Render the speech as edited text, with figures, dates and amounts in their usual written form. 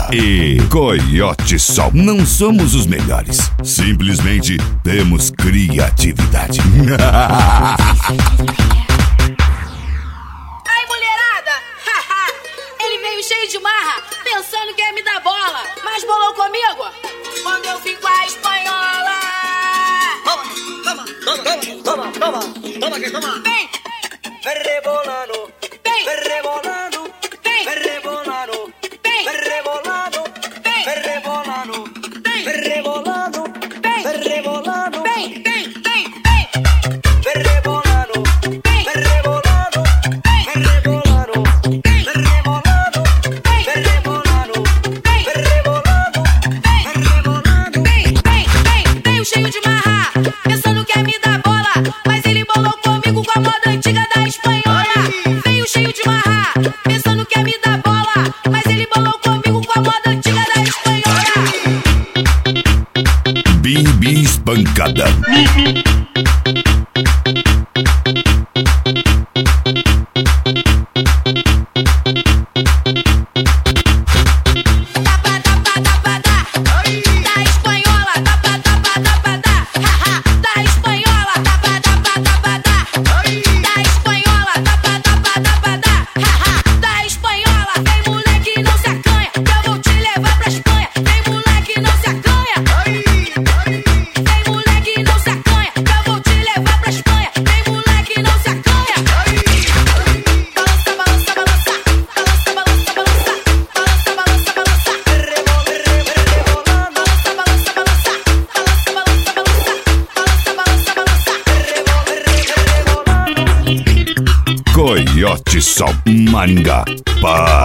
e Coyote Sol. Não somos os melhores, simplesmente temos criatividade. Aí, mulherada! Ele veio cheio de marra, pensando que ia me dar bola, mas bolou comigo quando eu vim com a espanhola. Toma, que toma. Vem! Vem rebolando, Vem! vem rebolando, Vem! vem rebolando, Vem! vem rebolando, Vem! vem rebolando, Vem! vem rebolando, Vem! vem rebolando, Vem! Vem! Vem! vem rebolando, Vem! vem rebolando, Vem! vem rebolando, Vem! vem rebolando, Vem! vem rebolando, Vem! vem rebolando, Vem! vem rebolando. Veio cheio de marra, pensando que ia me dar bola, mas ele bolou comigo com a moda antiga da espanhola. Veio cheio de marra, pensando que ia me dar bola, mas ele bolou comigo com a moda antiga da espanhola. Bibi Espancada. Tapa, tapa, tapa, da espanhola, tapa, tapa, tapa, da espanhola, tapa, tapa, tapa, da espanhola, tapa, tapa, tapa, da espanhola. Vem, moleque, não se acanha, que eu vou te levar pra Espanha. Vem, moleque, não se acanha. Vem, moleque, não se acanha, que eu vou te levar pra Espanha. Vem, moleque, não se acanha. Balança, balança, balança, balança, balança, balança, balança, balança, balança. Balança, balança, balança, balança, balança, balança, balança, balança, balança. Coyote Sol. Manga. Pá.